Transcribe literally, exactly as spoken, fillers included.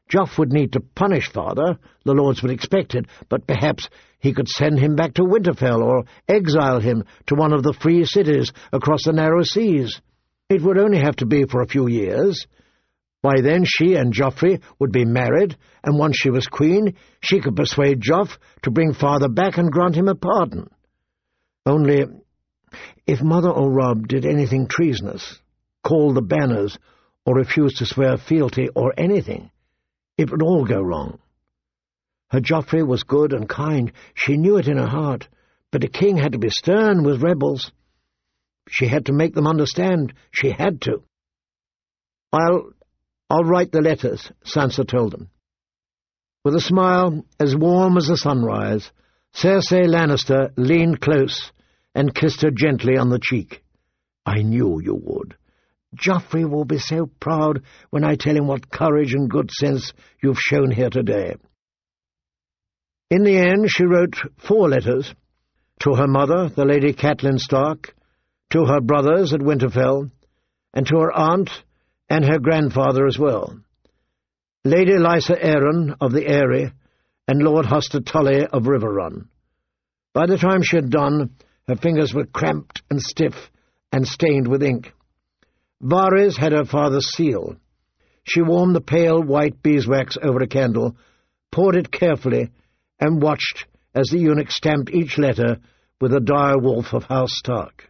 Joff would need to punish father, the lords would expect it, but perhaps he could send him back to Winterfell or exile him to one of the free cities across the narrow seas. It would only have to be for a few years. By then she and Joffrey would be married, and once she was queen, she could persuade Joff to bring father back and grant him a pardon. Only, if Mother or Robb did anything treasonous, called the banners, or refused to swear fealty or anything, it would all go wrong. Her Joffrey was good and kind, she knew it in her heart, but a king had to be stern with rebels. She had to make them understand, she had to. I'll... I'll write the letters, Sansa told them. With a smile as warm as the sunrise, Cersei Lannister leaned close and kissed her gently on the cheek. I knew you would. Joffrey will be so proud when I tell him what courage and good sense you've shown here today. In the end she wrote four letters, to her mother, the Lady Catelyn Stark, to her brothers at Winterfell, and to her aunt and her grandfather as well, Lady Lysa Arryn of the Eyrie, and Lord Hoster Tully of Riverrun. By the time she had done, her fingers were cramped and stiff and stained with ink. Varys had her father's seal. She warmed the pale white beeswax over a candle, poured it carefully, and watched as the eunuch stamped each letter with the dire wolf of House Stark.